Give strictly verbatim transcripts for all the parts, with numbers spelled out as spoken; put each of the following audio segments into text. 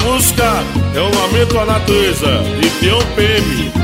música é um lamento à natureza de Tião P M.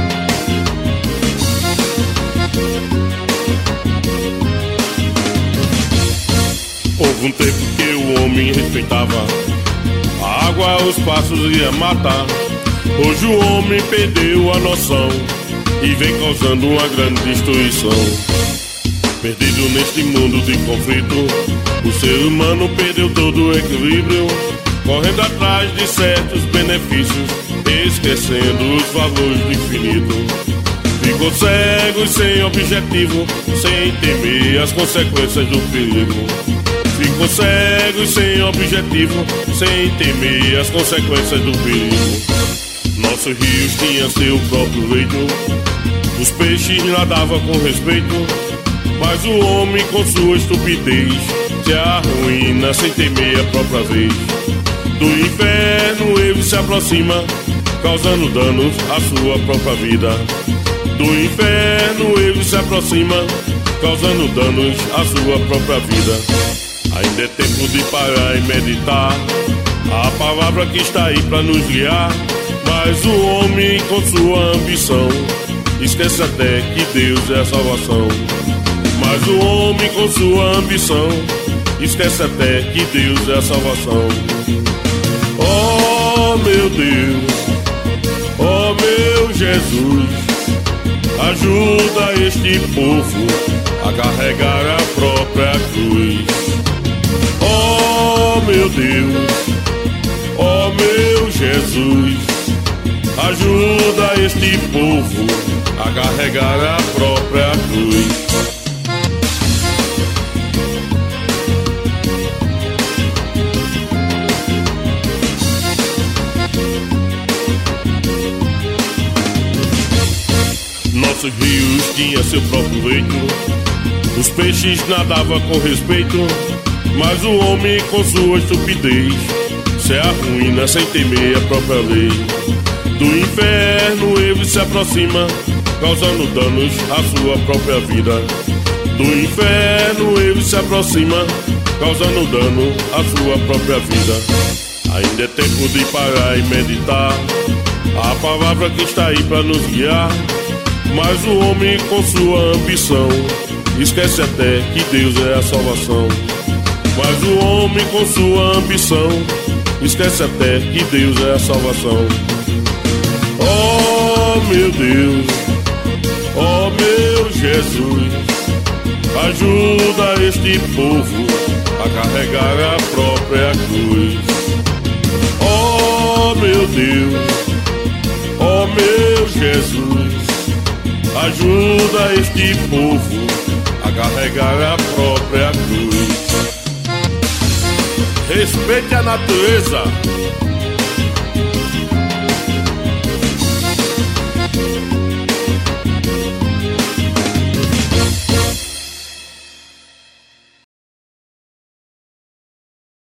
Houve um tempo que o homem respeitava a água, os passos e a mata. Hoje o homem perdeu a noção e vem causando uma grande destruição. Perdido neste mundo de conflito, o ser humano perdeu todo o equilíbrio, correndo atrás de certos benefícios, esquecendo os valores do infinito. Ficou cego e sem objetivo, sem temer as consequências do perigo. Ficou cego e sem objetivo, sem temer as consequências do perigo. Nossos rios tinham seu próprio leito, os peixes nadavam com respeito, mas o homem com sua estupidez se arruína sem temer a própria vez. Do inferno ele se aproxima, causando danos à sua própria vida. Do inferno ele se aproxima, causando danos à sua própria vida. Ainda é tempo de parar e meditar a palavra que está aí para nos guiar. Mas o homem com sua ambição esquece até que Deus é a salvação. Mas o homem com sua ambição esquece até que Deus é a salvação. Oh meu Deus, oh meu Jesus, ajuda este povo a carregar a própria cruz. Oh meu Deus, oh meu Jesus, ajuda este povo a carregar a própria cruz. Nossos rios tinham seu próprio leito, os peixes nadavam com respeito, mas o homem com sua estupidez se arruína sem temer a própria lei. Do inferno ele se aproxima, causando danos à sua própria vida. Do inferno ele se aproxima, causando dano à sua própria vida. Ainda é tempo de parar e meditar a palavra que está aí para nos guiar. Mas o homem com sua ambição esquece até que Deus é a salvação. Mas o homem com sua ambição esquece até que Deus é a salvação. Oh meu Deus, oh meu Jesus, ajuda este povo a carregar a própria cruz. Oh meu Deus, oh meu Jesus, ajuda este povo a carregar a própria cruz. Respeite a natureza.